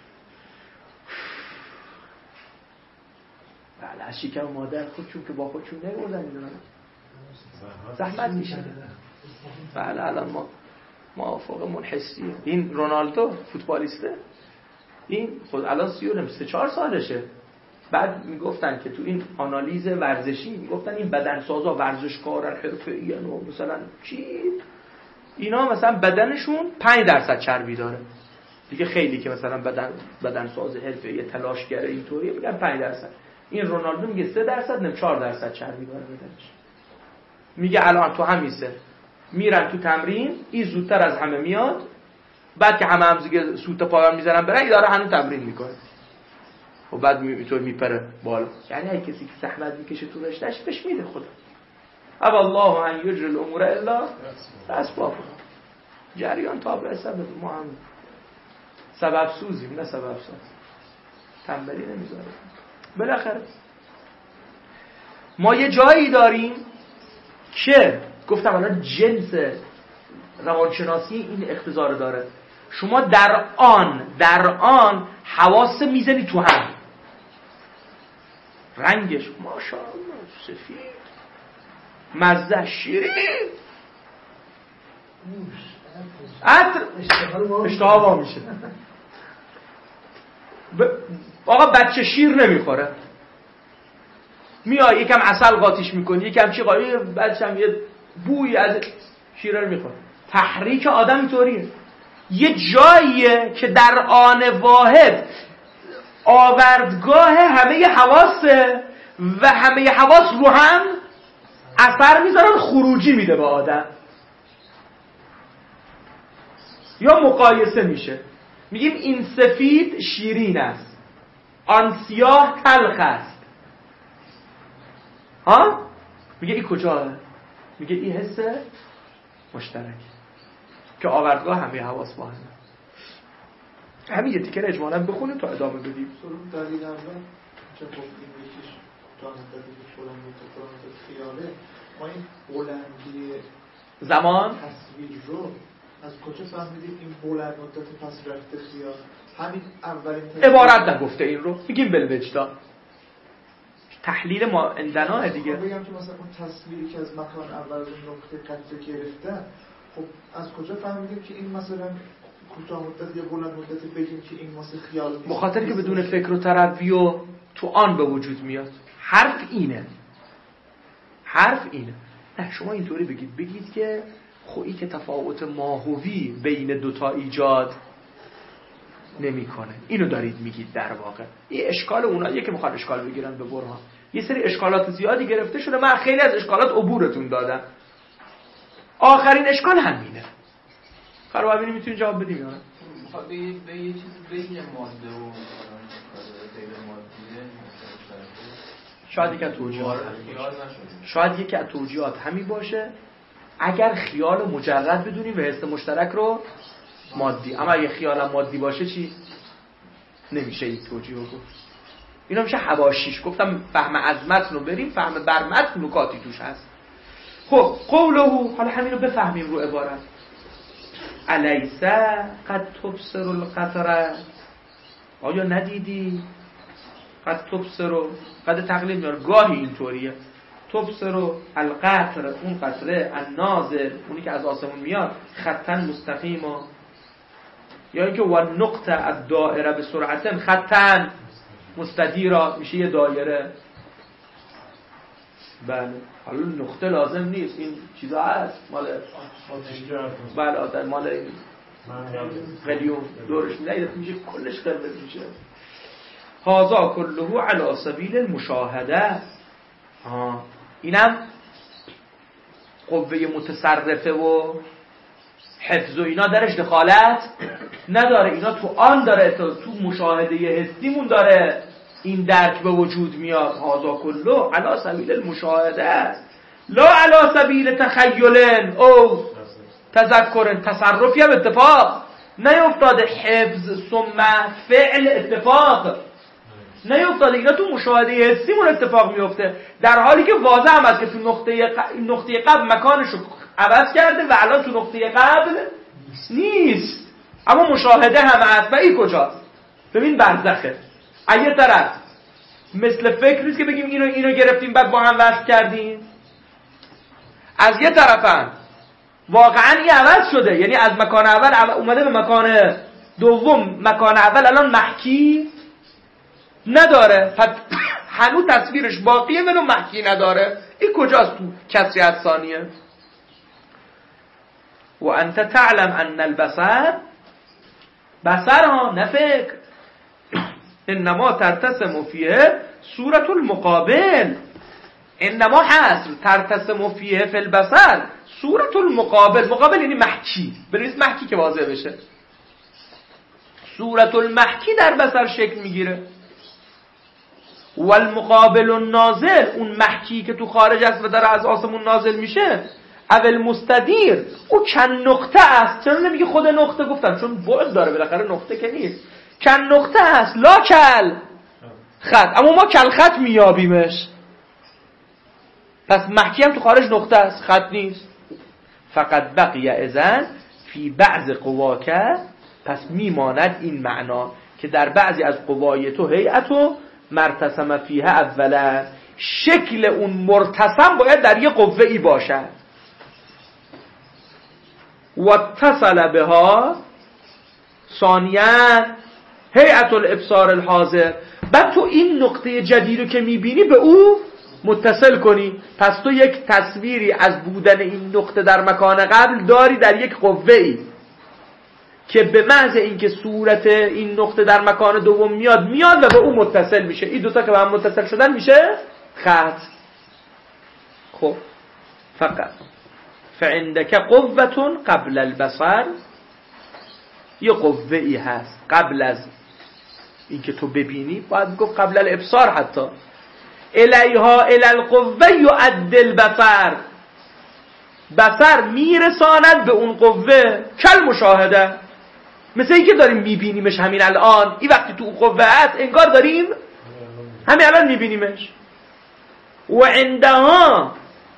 B: بله از شکم مادر خودشون که با خودشون نمی‌بردن اینا زحمت میشه. بله الان ما ما فوق منحسیه. این رونالدو فوتبالیسته، این خود الان سی و سه چهار سالشه. بعد میگفتن که تو این آنالیز ورزشی میگفتن این بدنسازا ورزشکارن حرفه‌این و مثلا چی اینا مثلا بدنشون پنج درصد چربی داره دیگه. خیلی که مثلا بدن بدنساز حرفه‌ای تلاشگره اینطوری میگن پنج درصد. این رونالدو میگه سه درصد نه چهار درصد چربی داره بدنش. میگه الان تو همین سه میرن تو تمرین، این زودتر از همه میاد، بعد که همه هم دیگه سوت پایان میزنن برن، این داره هنوز تمرین میکنه و بعد اینطور میپره بالا. یعنی هر کسی که زحمت میکشه تو رشتهش بهش میده خدا. اب الله ان یجری الامور الا اسباب. جریان تابع سبب. ما هم سبب سوزیم نه سبب ساز. تنبلی نمیذاره. بالاخره ما یه جایی داریم که گفتم الان جنس روانشناسی این اقتضا رو داره. شما در آن در آن حواس میزنی تو هم، رنگش ماشاءالله سفید، مزه شیرین، عطر اشتها وا میشه. ب... آقا بچه شیر نمیخوره، میای یکم عسل قاطیش میکنی، یکم چی قاطی، بعدش هم یه بوی از شیر رو میخوره. تحریک آدم اینطوریه. یه جاییه که در آن واحد آوردگاه همه حواسه و همه حواس رو هم اثر میذارن، خروجی میده به آدم یا مقایسه میشه. میگیم این سفید شیرین است، آن سیاه تلخ است. ها؟ میگه این کجاه؟ میگه این حس مشترک که آوردگاه همه حواس با هم. همین یه تیکر اجمالا بخونه تا ادامه بدیم.
A: سرون دلیل اول چه گفتیم یکیش تا مدتی که فلان مدت خیاله، ما این بلندی
B: زمان
A: تصویر رو از کجا فهمیدیم این بلند مدت پس رفته خیال؟ همین اولین
B: عبارت نگفته این رو، میگیم بالوجدان. تحلیل ما اندنا دیگه.
A: من بگم که مثلا اون تصویری که از مکان اول نقطه قطع گرفته، خب از کجا فهمیدیم که این مثلا کوتاه مدت یا بلند مدت بگیم که این واسه خیال نیست؟
B: بخاطر که بدون فکر و تروی و تو آن به وجود میاد. حرف اینه حرف اینه نه شما اینطوری بگید بگید که خویی که تفاوت ماهوی بین دوتا ایجاد نمیکنه. اینو دارید میگید در واقع. این اشکال اوناییه که میخوان اشکال بگیرن به برهان. یه سری اشکالات زیادی گرفته شده، من خیلی از اشکالات عبورتون دادم. آخرین اشکال همینه. خب ببینیم میتونی جواب بدیم یا نه؟
E: میخواد به یه چیز بین ماده و غیر مادیه
B: شاید یک از توجیهات شاید یک از توجیهات همین باشه اگر خیال مجرد بدونیم و حس مشترک رو مادی. اما اگه خیال مادی باشه چی؟ نمیشه این توجیه رو گفت. اینا میشه حواشیش. گفتم فهم از متن رو بریم، فهم بر متن نکاتی توش هست. خب قوله، حالا همین رو بفهمیم رو عبارت. الیس قد تبصر القطره، آیا ندیدی؟ قد تبصر، قد تقلیل میاره، گاهی اینطوریه. تبصر القطر، اون قطره، النازل، اونی که از آسمون میاد، خطا مستقیما، یا اینکه و نقطه از دایره به سرعت خطا مستدیرا، میشه یه دایره. بله حالا نقطه لازم نیست، این چیزا هست مال بله آدم مال این قلیون دورش میده میشه کلش قرمز میشه. هذا كله على سبیل المشاهده. آه. اینم قوه متصرفه و حفظ و اینا درش دخالت نداره. اینا تو آن داره، تو مشاهده حسیمون داره این درک به وجود میاد. هذا كله على سبیل المشاهده لا على سبیل تخیل او تذکر. تصرفی هم اتفاق نیفتاده حفظ ثم فعل اتفاق، نیفتاده. اینا تو مشاهده حسیمون اتفاق میفته، در حالی که واضح هم هست که تو نقطه ق... نقطه قبل مکانشو عوض کرده و الان تو نقطه قبل نیست، اما مشاهده هم هست. و این کجاست؟ ببین برزخه. از یه طرف مثل فکر نیست که بگیم اینو اینو گرفتیم بعد با هم وصل کردیم، از یه طرف هم واقعا این عوض شده، یعنی از مکان اول اومده به مکان دوم، مکان اول الان محکی نداره، پس هنوز تصویرش باقیه ولو محکی نداره. این کجاست تو کسری از ثانیه؟ و انت تعلم ان البصر، بصر ها نه فکر، انما ترتسم فیه صورت المقابل، انما حصر ترتسم فیه فی البصر صورت المقابل، مقابل یعنی محکی، بنویس محکی که واضح بشه. صورت المحکی در بصر شکل میگیره. و المقابل النازل، اون محکی که تو خارج است و داره از آسمون نازل میشه، اول مستدیر، او چند نقطه است. چرا نمیگه خود نقطه؟ گفتم چون بعد داره، بالاخره نقطه که نیست، چند نقطه است. لا کل خط، اما ما کل خط میابیمش. پس محکی هم تو خارج نقطه است، خط نیست. فقط بقیه اذن فی بعض قواکه، پس میماند این معنا که در بعضی از قوای تو هیئتو مرتسم فیها اولا، شکل اون مرتسم باید در یه قوه ای باشد. و اتصل بها ثانیاً هیئت الابصار الحاضر، بعد تو این نقطه جدید رو که میبینی به او متصل کنی. پس تو یک تصویری از بودن این نقطه در مکان قبل داری در یک قوه ای که به محض اینکه صورت این نقطه در مکان دوم میاد میاد و به او متصل میشه. این دوتا که به هم متصل شدن میشه خط. خب فقط فعندک قوة قبل البصر، یه قوه ای هست قبل از اینکه تو ببینی، باید گفت قبل الابصار، حتی الیها الی القوه یعد البصر، بصر میرساند به اون قوه کل مشاهده، مثل اینکه داریم میبینیمش همین الان. این وقتی تو قوه هست انگار داریم همین الان میبینیمش. و عندها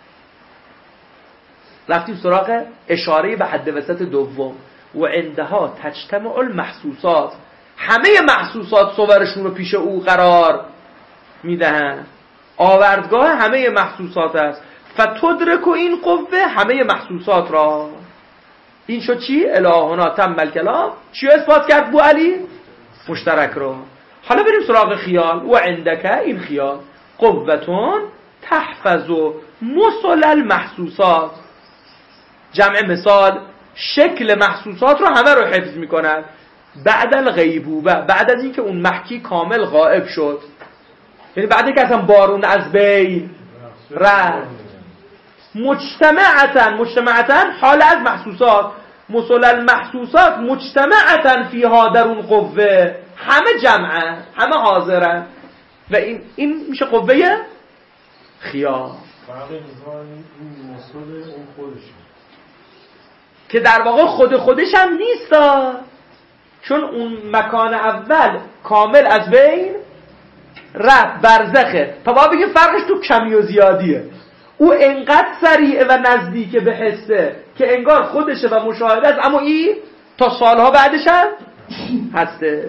B: رفتیم سراغ اشاره به حد وسط دوم. و عندها تجتمع المحسوسات، همه محسوسات صورشون رو پیش او قرار میدهن، آوردگاه همه محسوسات است. فتدرک این قوه همه محسوسات را. این شد چی؟ الهنا تم الکلام. چی اثبات کرد بو علی؟ مشترک رو. حالا بریم سراغ خیال. و عندک، این خیال، قوتون تحفظ مثل المحسوسات، جمع مثال، شکل محسوسات رو همه رو حفظ میکنن. بعد الغیبوبه، بعد از اینکه اون محکی کامل غائب شد، یعنی بعد اینکه اصلا بارون از بین رفت. مجتمعتاً، مجتمعتاً حال از محسوسات، مثل المحسوسات مجتمعتاً فیها، در اون قوه همه جمعن، همه حاضرن. و این این میشه قوه خیال،
C: این مسئول اون خودشه
B: که در واقع خود خودش هم نیستا، چون اون مکان اول کامل از بین رفت، برزخه. تا باید بگیم فرقش تو کمی و زیادیه. او انقدر سریعه و نزدیک به حسه که انگار خودشه و مشاهده است، اما این تا سالها بعدش هم هسته.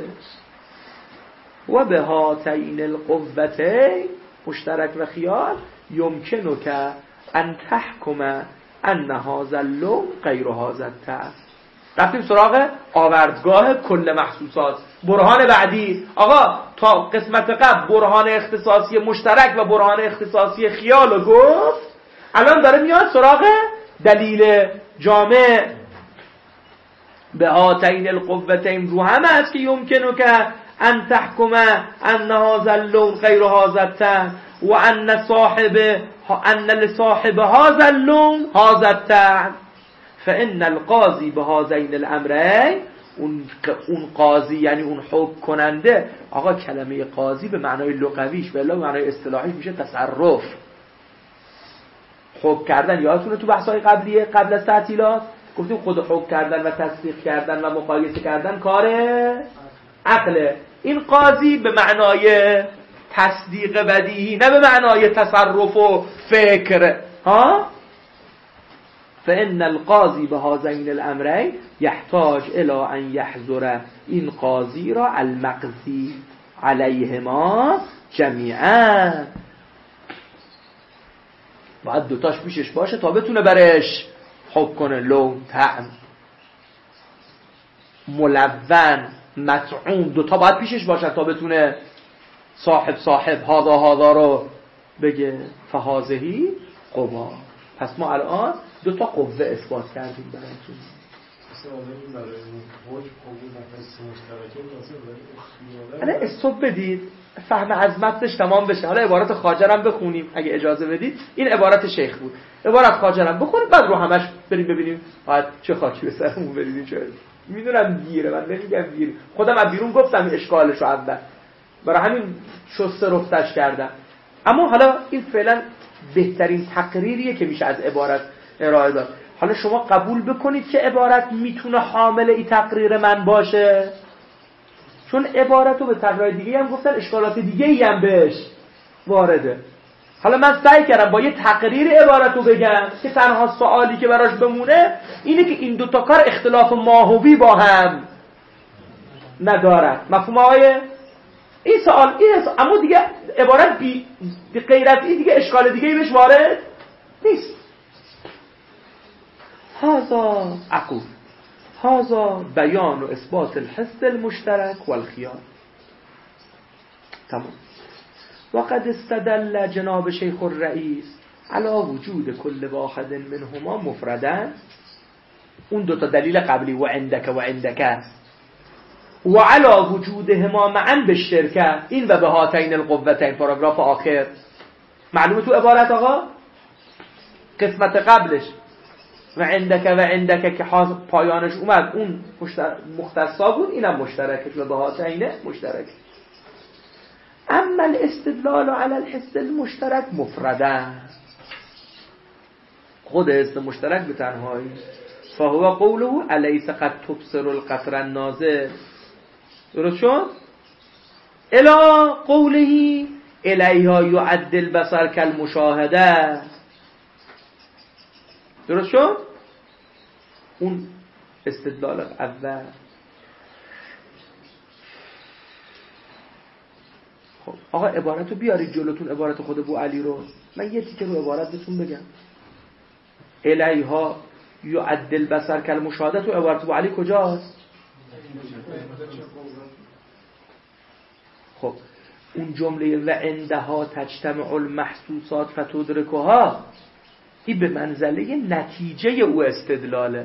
B: و به هاتین القوتین، مشترک و خیال، یمکنه که ان تحکم ان هذا اللون غیر هذا التعب. رفتیم سراغ آوردگاه کل محسوسات. برهان بعدی، آقا تا قسمت قبل برهان اختصاصی مشترک و برهان اختصاصی خیال رو گفت، الان داره میاد سراغ دلیل جامع. به هاتین القوتین رو همه است که یمکنه که ان تحکم ان هذا اللون غیر هذا التعب و ان صاحب ان لصاحب هذا اللون هذا التعب، فان القاضی به هذین الامرین، اون اون قاضی یعنی اون حکم کننده. آقا کلمه قاضی به معنای لغویش و به معنای اصطلاحیش میشه تصرف، حکم کردن. یادتونه تو بحث‌های قبلیه قبل از تعطیلات گفتیم خود حکم کردن و تصدیق کردن و مقایسه کردن کار عقله. این قاضی به معنای تصدیق بدیهی نه به معنای تصرف و فکر ها. فإن القاضی به هذین الامرین یحتاج الی ان یحضر، این قاضی را المقضی علیهما جمیعا، باید دوتاش پیشش باشه تا بتونه برش حکم کنه. لون، طعم، ملون، مطعوم، دوتا باید پیشش باشه تا بتونه صاحب صاحب هادا هادا رو بگه. فهازهی قوا. پس ما الان دوتا قوه اثبات کردیم براتون. حالا استوب بدید فهم عظمتش تمام بشه. حالا عبارت خواجرم بخونیم اگه اجازه بدید. این عبارت شیخ بود. عبارت خواجرم بخونیم بعد رو همش بریم ببینیم باید چه خاکی به سرمون بریدیم. چه میدونم گیره، من نمیگم گیره، خودم از بیرون گفتم اشکالشو اول، برای همین شسته رفتش کردم. اما حالا این فعلا بهترین تقریریه که میشه از عبارت ارائه داد. حالا شما قبول بکنید که عبارت میتونه حامل این تقریر من باشه، چون عبارت رو به تقریر دیگه هم گفتن اشکالات دیگه ای هم بهش وارده. حالا من سعی کردم با یه تقریر عبارت رو بگم که تنها سوالی که براش بمونه اینه که این دوتا کار اختلاف ماهوی با هم ندارد. مفهوم آقای این سوال این سوال. اما دیگه عبارت بی غیر از این دیگه اشکال دیگه ای بهش وارد نیست. هذا عقول، هذا بیان و اثبات الحس المشترک والخیال. تمام. وقد استدل جناب شیخ الرئیس على وجود کل واحد منهما مفردا. اون دوتا دلیل قبلی و عندک و عندک و علی وجودهما معا بالشرکه، این و به هاتین القوتین، پاراگراف آخر. معلومه تو عبارت آقا قسمت قبلش و عندک و عندک که پایانش اومد اون مختصا بود، اینم مشترکه و به هاتین مشترک. اما الاستدلال على الحس المشترک مفردا، خود حس مشترک به تنهایی. فهو قوله الیس قد تبصر القطر النازل، درست شد؟ الی قوله الیها یعد البصر کالمشاهده، درست شد؟ اون استدلال اول. خب آقا عبارت رو بیارید جلوتون، عبارت خود ابو علی رو. من یه تیکه رو عبارت بهتون بگم. الیها یعد البصر کالمشاهده تو عبارت ابو علی کجاست؟ خب اون جمله و عندها تجتمع المحسوسات فتدرکها، این به منزله نتیجه او استدلاله.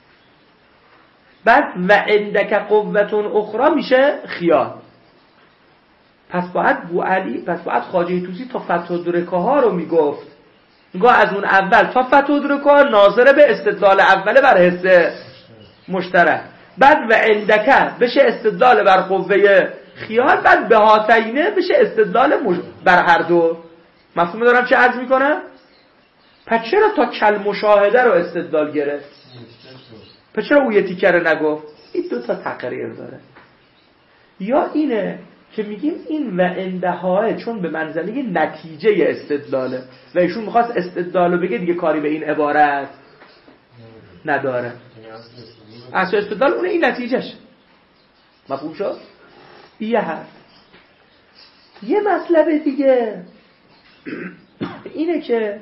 B: بعد و عندک قوتون اخرى میشه خیال. پس باید بو علی پس باید خواجه طوسی تا فتدرکها رو میگفت. میگه از اون اول تا فتدرکها ناظر به استدلال اوله بر حس مشترک، بعد و عندک بشه استدلال بر قوه خیال، بعد به هاتینه بشه استدلال مش... بر هر دو. مفهوم دارم چه عرض میکنم؟ پس چرا تا کل مشاهده رو استدلال گرفت؟ پس چرا او یه تیکه رو نگفت؟ این دو تا تقریر داره. یا اینه که میگیم این و اندهاه چون به منزله نتیجه استدلاله و ایشون میخواست استدلالو بگه دیگه کاری به این عبارت نداره. اصل استدلال اونه این نتیجهش. مفهوم شد؟ یه هست. یه مطلب دیگه اینه که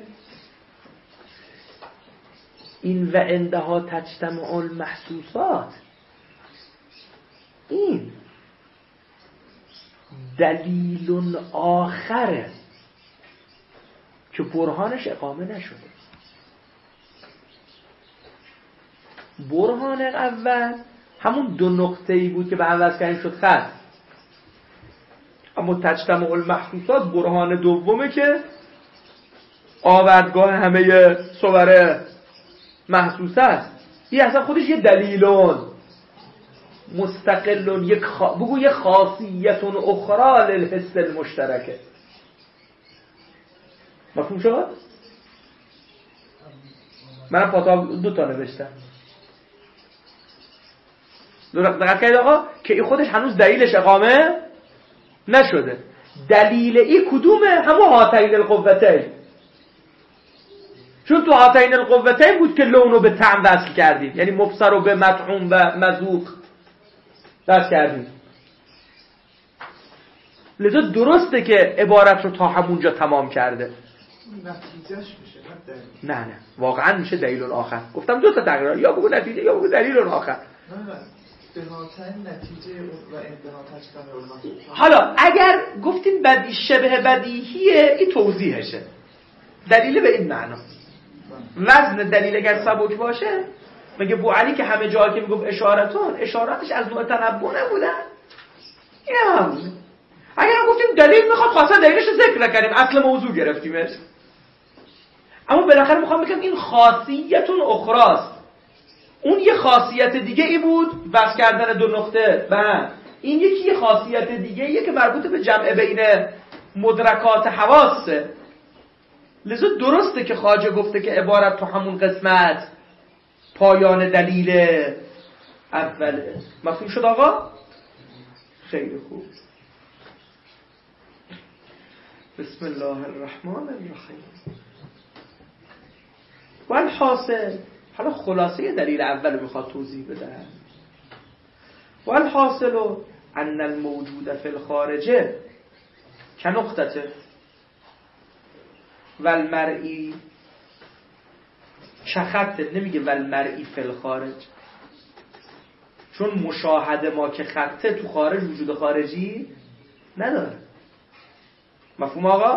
B: این و عندها تجتمع المحسوسات، این دلیل آخره که برهانش اقامه نشده. برهان اول همون دو نقطه‌ای بود که به هم وصل کردیم شد خط. اما تجتمع المحسوسات برهان دومه که آوردگاه همه صور محسوسه است. این اصلا خودش یه دلیلون مستقلون، یک خا... بگو یه خاصیتون اخرى للحس المشترکه. مفهوم شد؟ منم پاتا دو تا نوشتم. دقت کنید آقا که این خودش هنوز دلیلش اقامه نشده. دلیل این کدومه؟ همون هاتین القوتین. چون تو هاتین القوتین بود که لونو به طعم وصل کردیم، یعنی مبصر رو به مطعوم و مذوق وصل کردیم. لذا درسته که عبارت رو تا همونجا تمام کرده.
A: نتیجهش میشه
B: نه نه واقعا میشه دلیل آخر. گفتم دو تا تقریر، یا بگو نتیجه یا بگو دلیل آخر.
A: نه نه بهاتن نتیجه و انتهاتش کنه.
B: حالا اگر گفتیم بدی شبه بدیهیه، این توضیحشه. دلیل به این معنا. وزن دلیل اگر سبک باشه، مگه بو علی که همه جا که میگفت اشارتون، اشاراتش از نوع تنبه نبودن؟ این هم همونه. اگر هم گفتیم دلیل میخواد خاصا دلیلش رو ذکر نکنیم، اصل موضوع گرفتیمش. اما بالاخره میخوام بگم این خاصیتون اخراست. اون یه خاصیت دیگه ای بود، بس کردن دو نقطه و این یکی یه خاصیت دیگه ایه که مربوط به جمع بین مدرکات حواسه. لذا درسته که خواجه گفته که عبارت تو همون قسمت پایان دلیل اوله. مفهوم شد آقا؟ خیلی خوب. بسم الله الرحمن الرحیم. والحاصل، حالا خلاصه دلیل اول میخواد توضیح بده. والحاصل ان الموجود فی الخارجه کنقطته والمرئی کخطه. نمیگه والمرئی فی الخارج، چون مشاهده ما که خطه تو خارج وجود خارجی نداره. مفهوم آقا؟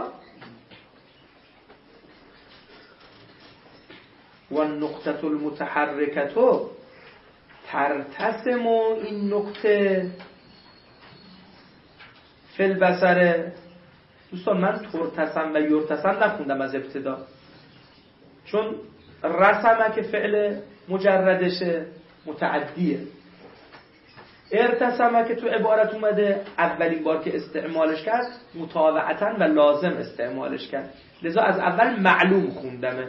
B: و النقطه المتحرکه ترتسم، این نقطه فی البصره. دوستان من ترتسم و یرتسم نخوندم از ابتدا، چون رسمه که فعل مجردشه متعدیه. ارتسمه که تو عبارت اومده اولین بار که استعمالش کرد متابعتاً و لازم استعمالش کرد، لذا از اول معلوم خوندمه.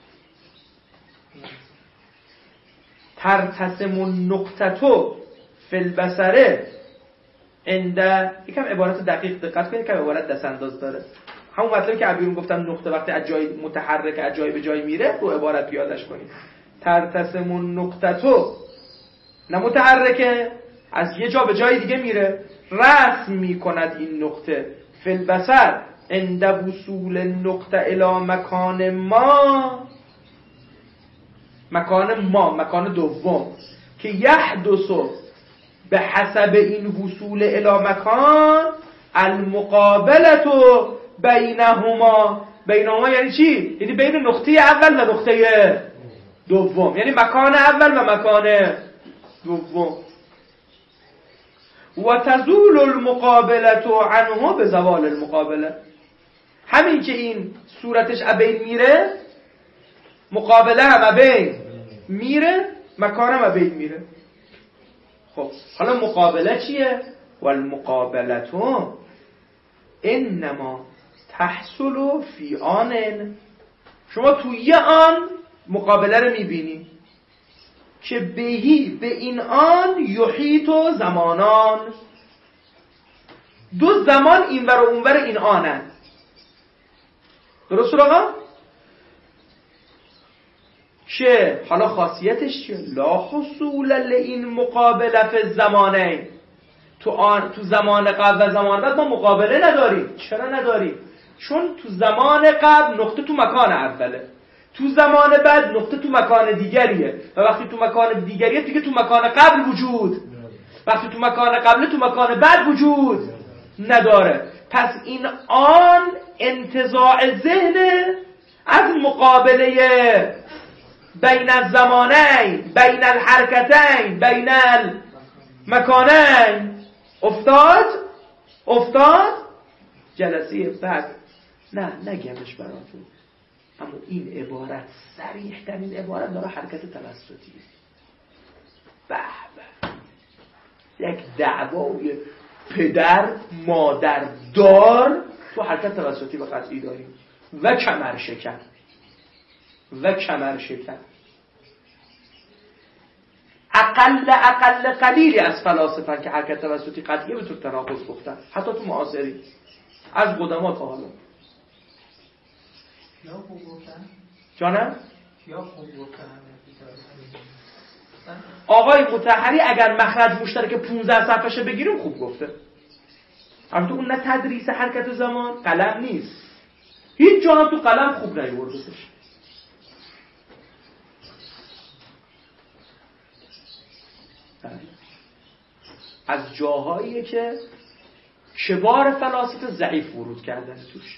B: ترتسم النقطه فی البصره عند، یکم عبارت دقیق دقت کنید که عبارت دست انداز داره. همون مطلبی که عبیرون گفتم نقطه وقتی از جای متحرک از جای به جای میره رو عبارت پیادش کنید. ترتسم النقطه نه متحرکه، از یه جا به جای دیگه میره، رسم میکند این نقطه فی البصر عند وصول النقطه الی مکان ما، مکان ما مکان دوم که یحدث به حسب این وصول الی مکان المقابله بینهما. بینهما یعنی چی؟ یعنی بین نقطه اول و نقطه دوم، یعنی مکان اول و مکان دوم. و تزول المقابله عنه به زوال المقابله. همین که این صورتش ابین میره، مقابله هم ابین میره، مکان هم ابین میره. خب حالا مقابله چیه؟ والمقابله انما تحصل فی آن. شما توی یه آن مقابله رو میبینی که بهی به این آن یحیط و زمانان، دو زمان اینور و اونور این آنن. درست آقا؟ که حالا خاصیتش چیه؟ لا حصول لین مقابله فی الزمانین. تو آن تو زمان قبل و زمان بعد ما مقابله نداریم. چرا نداریم؟ چون تو زمان قبل نقطه تو مکان اوله، تو زمان بعد نقطه تو مکان دیگریه و وقتی تو مکان دیگریه دیگه تو مکان قبل وجود، وقتی تو مکان قبل تو مکان بعد وجود نداره. پس این آن انتزاع ذهن از مقابله بین الزمانین، بین الحرکتین، بین المکانین افتاد افتاد جلسه بعد. نه نگمش براتون، اما این عبارت صریح ترین عبارت داره حرکت توسطی. به به یک دعوای پدر مادر دار تو حرکت توسطی به قطعی داریم و کمر شکن و کمر شکن. اقل اقل قلیلی از فلاسفه که حرکت توسطی قطعیه به طور تناقض گفتن، حتی تو معاصری از قدما تا حالا.
A: یا خوب گفتن؟
B: جانم؟
A: یا خوب گفتن؟
B: آقای مطهری اگر مخرج مشترک پانزده صفحشه بگیریم خوب گفته. البته اون نه تدریس حرکت زمان، قلم نیست. هیچ جا هم تو قلم خوب نیوردش. از جاهاییه که کبار فلاسفه ضعیف ورود کردن توش.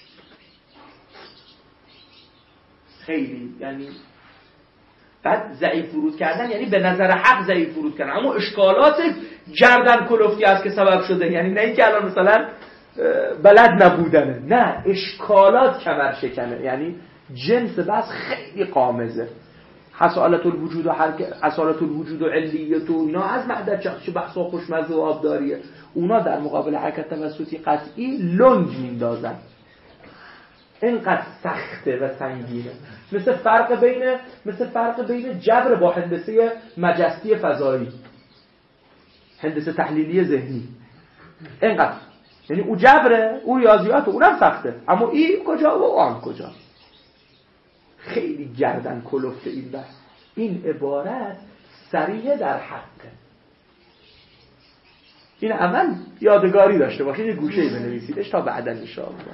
B: خیلی یعنی بعد ضعیف ورود کردن یعنی به نظر حق ضعیف ورود کردن، اما اشکالات گردن کلفتی است که سبب شده. یعنی نه اینکه الان مثلا بلد نبودنه، نه اشکالات کمر شکنه. یعنی جنس بس خیلی قامزه. حصالت الوجود و حصالت الوجود و علیت و اینا از معدد چه بحثا خوشمزه و آبداریه. اونا در مقابل حرکت توسطی قطعی لنگ میندازن. اینقدر سخته و سنگینه. مثل فرق بین مثل فرق بین جبر با هندسه مجستی فضایی، هندسه تحلیلی ذهنی. اینقدر یعنی او جبره، او ریاضیات، اونم سخته، اما این کجا و آن کجا. خیلی گردن کلفته این بحث. این عبارت صریح در حقه. این اول یادگاری داشته باشید، یه گوشه‌ای بنویسیدش تا بعداً ان شاء الله.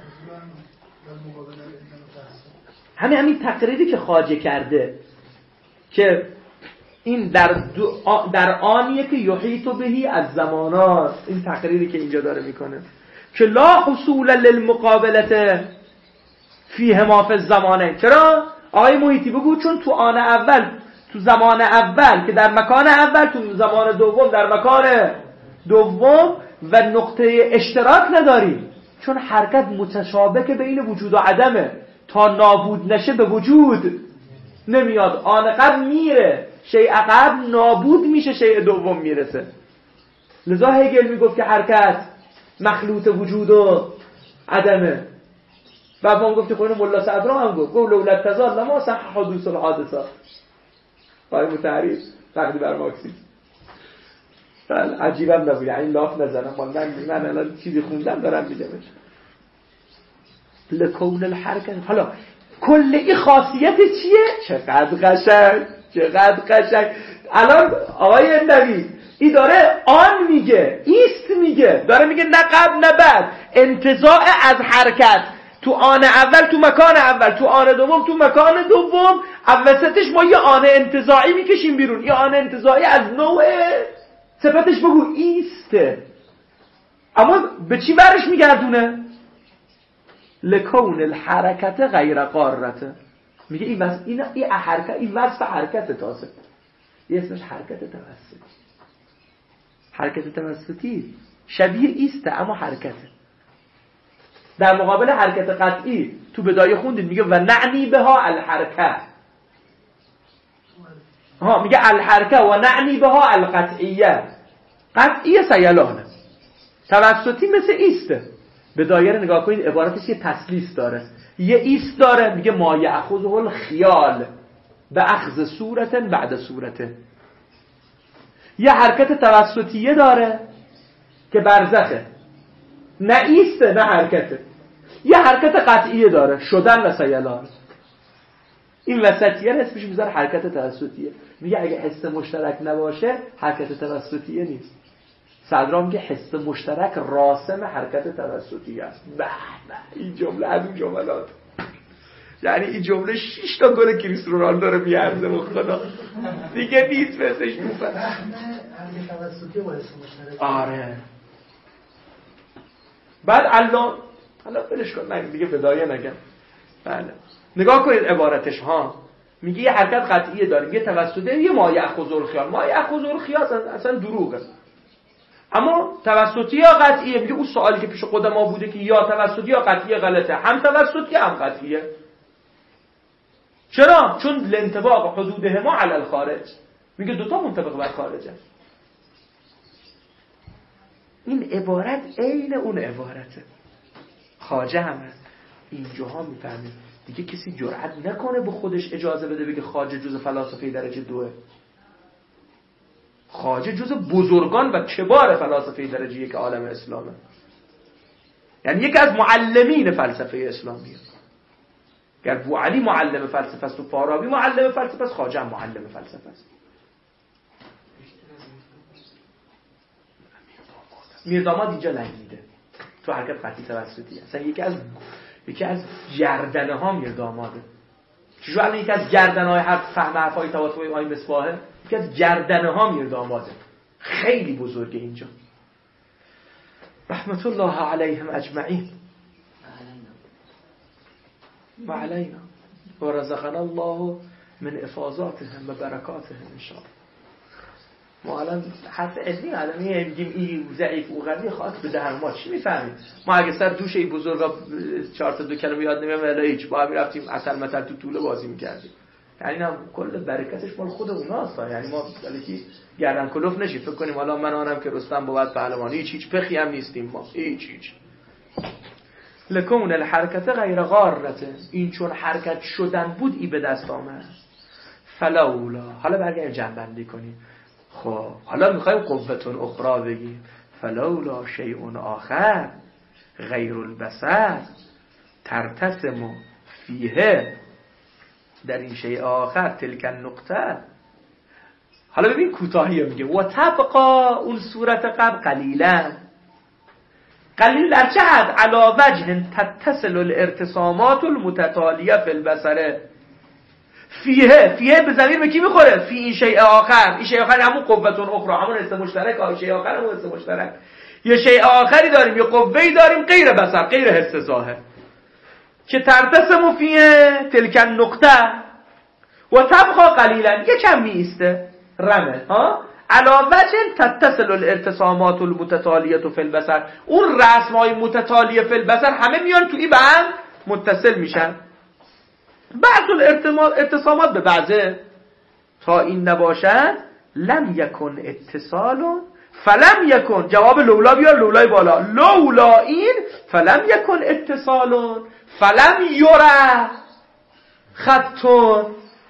B: همین همین تقریری که خواجه کرده که این در در آنیه که یحیط بهی از زمانات، این تقریری که اینجا داره میکنه که لا حصول للمقابلت فیه ما فی الزمانه. چرا؟ آقای محیطی بگو چون تو آن اول، تو زمان اول که در مکان اول، تو زمان دوم در مکان دوم و نقطه اشتراک نداریم، چون حرکت متشابک بین وجود و عدمه، تا نابود نشه به وجود نمیاد. آن قبل میره، شیء قبل نابود میشه، شیء دوم میرسه. لذا هگل میگفت که حرکت مخلوط وجود و عدمه. و ما گفت خود ملا صدرا هم گفت گفت لولا تزال لما صح حدوث الحادثه. پای متعریف فقدی بر مارکسیسم. عجیبم نبود، یعنی لاف نزنم. من من الان چیزی خوندم دارم میگمش. لکون الحرکت. حالا کل این خاصیت چیه؟ چقدر قشنگ، چقدر قشنگ. الان آقای نبی این داره آن میگه، ایست میگه، داره میگه نه قبل نه بعد. انتزاع از حرکت تو آن اول تو مکان اول، تو آن دوم تو مکان دوم، وسطش ما یه آن انتزاعی میکشیم بیرون. یه آن انتزاعی از نوع صفتش بگو ایسته، اما به چی برش میگردونه؟ لکون الحرکت غیر قارته. میگه این وصف این این حرکت، این وصف حرکت تازه، یه اسمش حرکت توسطی. حرکت توسطی شبیه ایسته اما حرکته. در مقابل حرکت قطعی تو بدایه خوندید میگه و نعنی بها الحرکه. ها میگه الحرکه و نعنی بها القطعیه. قطعیه سیلانه، توسطی مثل ایسته. بدایه رو نگاه کنید، عبارتش یه تسلیس داره، یه ایست داره، میگه ما یأخذه الخیال به اخذ صورت بعد صورته. یه حرکت توسطیه داره که برزخه، نه ایسته نه حرکته. یه حرکت قطعیه داره، شدن و سیلان. این وسطیه رو اسمش میذاره حرکت توسطیه. میگه اگه حس مشترک نباشه حرکت توسطیه نیست. صدرا میگه حس مشترک راسم حرکت توسطیه است. به به، این جمله از اون جملات، یعنی این جمله شش تا گل کریس رونالدو رو میارزه به خدا. دیگه نیست مثلش میفهمه.
A: حرکت توسطی با حس مشترک.
B: آره. بعد الله حالا بلش کن، من دیگه بدایه نگم. بله نگاه کنید عبارتش ها، میگه یه حرکت قطعیه داره، میگه توسطی، یه ما یأخذ الخیال. ما یأخذ الخیال اصلا دروغه، اما توسطی یا قطعیه. میگه اون سوالی که پیش قدما بوده که یا توسطی یا قطعیه غلطه، هم توسطی هم قطعیه. چرا؟ چون لانطباق حدودهما علی الخارج. میگه دوتا منطبق بر خارجه. این عبارت عین اون عبارته. خواجه هم هست اینجاها میفهمید دیگه کسی جرئت نکنه به خودش اجازه بده بگه خواجه جز فلاسفه درجه دوه. خواجه جز بزرگان و کبار فلاسفه درجه یک عالم اسلامه، یعنی یکی از معلمین فلسفه اسلامیه. گر بو علی معلم فلسفه است و فارابی معلم فلسفه است، خواجه هم معلم فلسفه است. میرداماد اینجا لنگیده تو حرکت قطعی توسطی، اصلا یکی از یکی از گردنه ها میرداماده. چجور الان یکی از گردنه های حرف فهم حرفای تواتفی آی مصباحه، یکی از گردنه ها میرداماده، خیلی بزرگه اینجا. رحمت الله علیهم اجمعین و علینا و رزقنا الله من افاضاتهم و برکاتهم ان شاء الله. ما الان حرف علمی الان میگیم این ضعیف او قوی خاک به دهن ما، چی میفهمیم؟ ما اگه سر دوش این بزرگا چهار تا دو کلمه یاد نمیام الا هیچ، با هم رفتیم اصل مثلا تو طول بازی میکردیم. یعنی هم کل برکتش مال خود اوناست، یعنی ما الکی گردن کلوف نشیم فکر کنیم حالا من آنم که رستم بود پهلوانی، هیچ هیچ پخی هم نیستیم ما، هیچ هیچ. لکون الحرکت غیر غارته، این چون حرکت شدن بود ای به دست آمد. فلولا، حالا برگردیم جنبندی کنیم. خب حالا میخوایم قوتون اخرى بگیم. فلولا شیء آخر غیر البصر ترتسم فیه، در این شیء آخر تلک النقطه. حالا ببین کوتاهی میگه و تبقا اون صورت قبل قلیلا، قلیل در چه حد؟ علا وجه تتصل الارتسامات المتتالیه فی البصر. فیه، فیه به ضمیر به کی میخوره؟ فی این شیء آخر، این شیء آخر همون قوتون اخرى، همون اسم مشترک، آن شیء آخر همون اسم مشترک. یه شیء آخری داریم، یه قوه‌ای داریم غیر بصر، غیر حس ظاهر، که ترتسم فیه تلک النقطه و تبقا قلیلا، یه کم میسته رمه ها علا وجه تتصل الارتسامات المتتالیه فی البصر، اون رسم‌های متتالیه فی البصر همه میان توی به هم متصل میشن. بعض الارتسامات به بعضه، تا این نباشد لم یکن اتصال فلم یکن، جواب لولا بیار، لولای بالا، لولا این فلم یکن اتصال فلم یره خطون.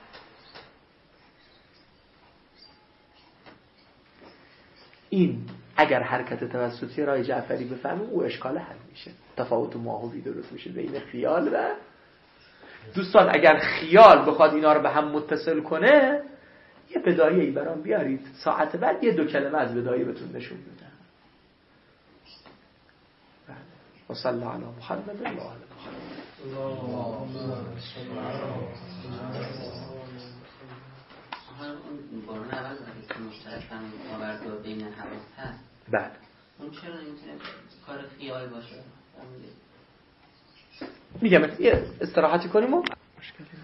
B: این اگر حرکت توسطی رای جعفری بفهمیم او اشکال حل میشه، تفاوت ماهوی درست میشه بین خیال و دوستان. اگر خیال بخواد اینا رو به هم متصل کنه، یه بدایه‌ای برام بیارید، ساعت بعد یه دو کلمه از بدایه بهتون نشون بدم. و صلی الله علی محمد و آل محمد.
F: اون بارون اول که مشترک هم آورد بین حواس هست،
B: بله
F: اون چرا نمیتونه کار خیال باشه؟
B: میگم یه استراحتی کنیم و مشکلی